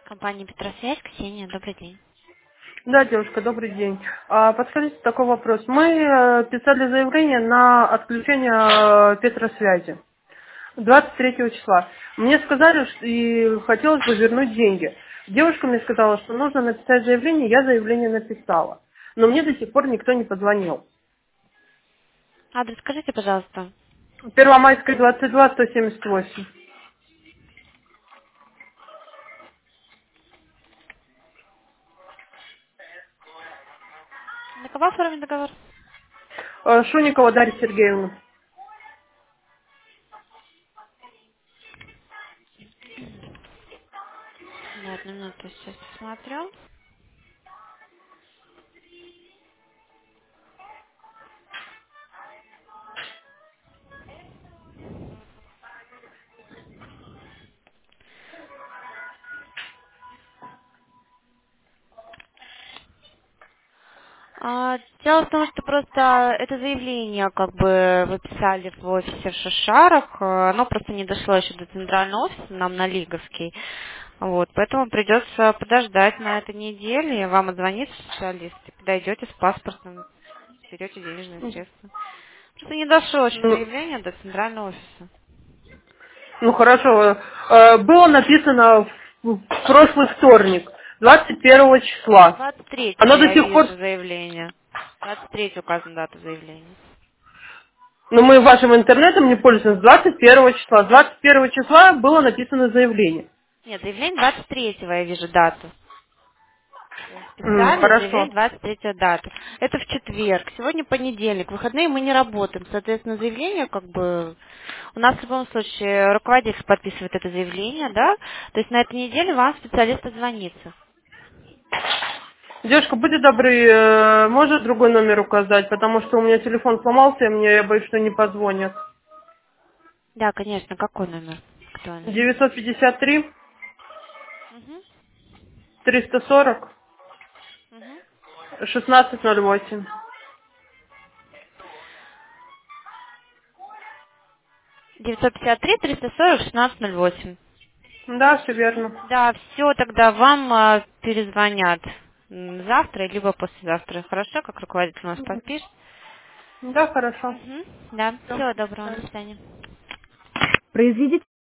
Компания Петросвязь, Ксения, добрый день. Да, девушка, добрый день. Подскажите такой вопрос. Мы писали заявление на отключение Петросвязи 23 числа. Мне сказали, и хотелось бы вернуть деньги. Девушка мне сказала, что нужно написать заявление, я заявление написала. Но мне до сих пор никто не позвонил. Адрес скажите, пожалуйста. Первомайская, 22, 178. На кого оформлен договор? Шуникова Дарья Сергеевна. Да, одну минуту, сейчас посмотрю. Дело в том, что просто это заявление, как бы вы писали в офисе в Шишарах, оно просто не дошло еще до центрального офиса, нам на Лиговский. Вот, поэтому придется подождать на этой неделе, и вам отзвонит специалист, и подойдете с паспортом, берете денежные средства. Просто не дошло еще Ну, заявление до центрального офиса. Ну хорошо. Было написано в прошлый вторник, 21 числа. 23-го Оно до я сих пор... вижу заявление. 23 указана дата заявления. Но мы вашим интернетом не пользуемся с 21 числа. С 21 числа было написано заявление. Нет, заявление 23-го я вижу дату. Специально Хорошо. заявление 23 дату. Это в четверг. Сегодня понедельник. В выходные мы не работаем. Соответственно, заявление как бы... У нас в любом случае руководитель подписывает это заявление, да? То есть на этой неделе вам специалист позвонится. Девушка, будьте добры, может другой номер указать, потому что у меня телефон сломался, и мне, я боюсь, что не позвонят. Да, конечно. Какой номер актуальный? 953 Угу. 340 Угу. 1608. 953-340-1608. Да, все верно. Да, все, тогда вам перезвонят завтра, либо послезавтра. Хорошо, как руководитель у нас подпишет? Да, хорошо. Угу. Да, Всё, всего до доброго, свидания. до свидания. Произведите